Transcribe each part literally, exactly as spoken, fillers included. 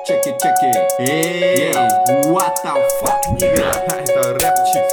Чеки, чеки. Эй, what the fuck, nigga? Это рэпчик.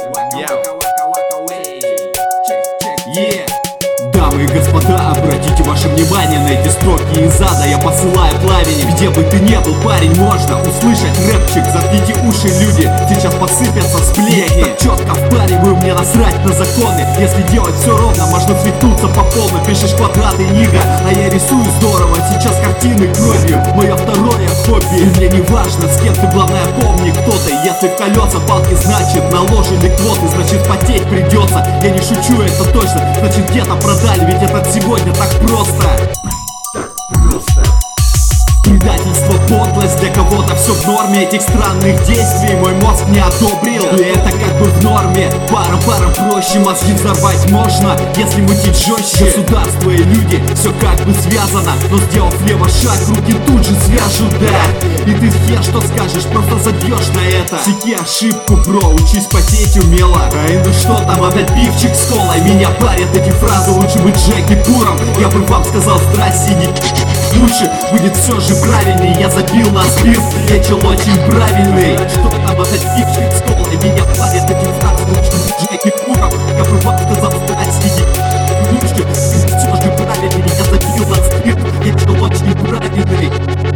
Yeah. Дамы и господа, обратите ваше внимание на эти строки из ада. Я посылаю пламени, где бы ты ни был, парень, можно услышать рэпчик. Заткните уши, люди, сейчас посыпятся сплетни. Я так четко впариваю, мне насрать на законы. Если делать все ровно, можно свихнуться по полной. Пишешь квадраты, нига, а я рисую здорово. Сейчас картины кровью, мое второе хобби. И мне не важно, с кем ты, главное помни, кто ты. Если в колеса палки, значит наложили квоты, значит потеть придется. Я не шучу, это точно, значит где-то продали, ведь это сегодня так просто. Так просто. Предательство, подлость, для кого-то все в норме. Этих странных действий мой мозг не одобрил. И это как бы в норме. Пара-пара проще, мозги взорвать можно, если мутить жестче. Государство и люди, все как бы связано. Но сделав лево шаг, руки тут же свяжут, да. И ты хер что скажешь, просто забьешь на это. Секи ошибку, бро, учись потеть умело. Ай, ну что там, опять пивчик с колой. Меня парят эти фразы, лучше быть Джеки Пуром. Я бы вам сказал здрасте, не лучше будет все же правильней. Я забил на спирт, вечер очень правильный. Что там, опять пивчик с колой. Меня парят эти фразы, лучше быть Джеки Пуром. Я бы вам сказал здрасте, не лучше будет все же правильней. Я забил на спирт, вечер очень правильный.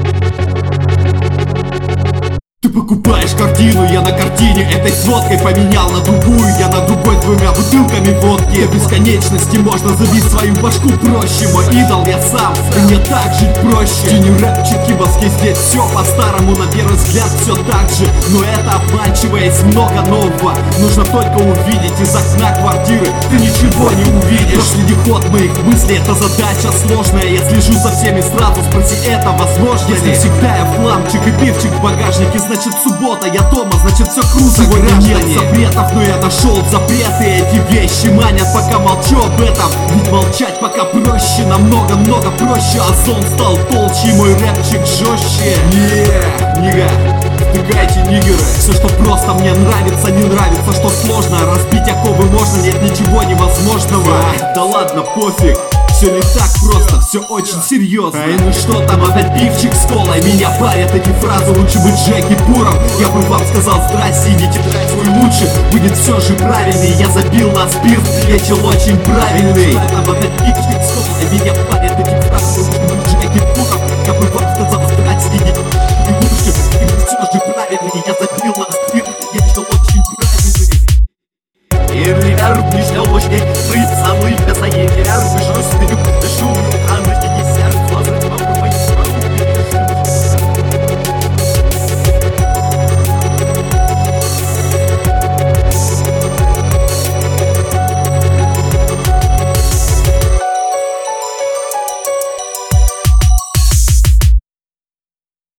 Ты покупаешь картину, я на картине этой сводкой поменял на другую, я на другой двумя бутылками водки. До бесконечности можно забить свою башку проще. Мой идол я сам, и мне так жить проще. Тени рэпчики, мозги, здесь все по-старому. На первый взгляд все так же, но это обманчиво, есть много нового. Нужно только увидеть из окна квартиры, ты ничего не увидишь. Последний ход моих мыслей, это задача сложная. Я слежу за всеми сразу, спроси, это возможно? Если всегда я в хламчик и пивчик в багажнике, значит суббота, я дома, значит все круто. Сегодня нет запретов, но я нашел запреты. Эти вещи манят, пока молчу об этом. Ведь молчать пока проще, намного-много проще. Озон стал толще, и мой рэпчик жестче. Yeah, нига, втыкайте, нигеры. Все, что просто мне нравится, не нравится, что сложно. Разбить оковы можно, нет ничего невозможного. Да ладно, пофиг. Все не так просто, все очень серьезно. Эй, ну что там, опять пивчик с колой. Меня парят эти фразы, лучше быть Джеки Пуром. Я бы вам сказал здрасте, идите тратить свой лучше. Будет все же правильней, я забил на спирт, вечер очень правильный. Что там, опять пивчик с колой. Меня парят эти фразы, лучше быть Джеки Пуром. Я бы вам